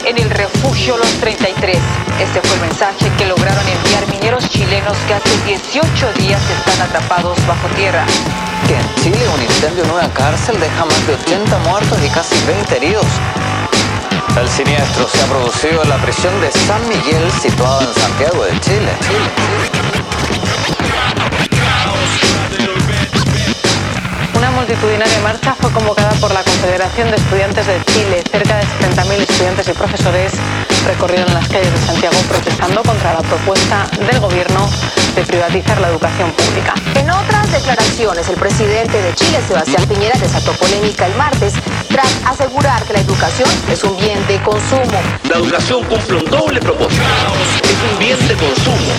en el refugio Los 33. Este fue el mensaje que lograron enviar mineros chilenos que hace 18 días están atrapados bajo tierra. Que en Chile un incendio en una cárcel deja más de 80 muertos y casi 20 heridos. El siniestro se ha producido en la prisión de San Miguel, situada en Santiago de Chile. Una multitudinaria marcha fue convocada por la Confederación de Estudiantes de Chile. Cerca de 70.000 estudiantes y profesores recorrieron las calles de Santiago protestando contra la propuesta del gobierno de privatizar la educación pública. En otras declaraciones, el presidente de Chile, Sebastián Piñera, desató polémica el martes tras asegurar que la educación es un bien de consumo. La educación cumple un doble propósito. Es un bien de consumo.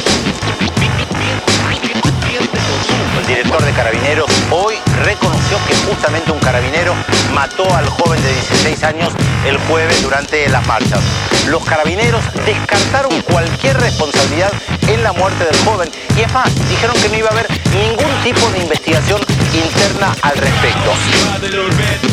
El director de Carabineros hoy reconoció que justamente un carabinero mató al joven de 16 años el jueves durante las marchas. Los carabineros descartaron cualquier responsabilidad en la muerte del joven y es más, dijeron que no iba a haber ningún tipo de investigación interna al respecto.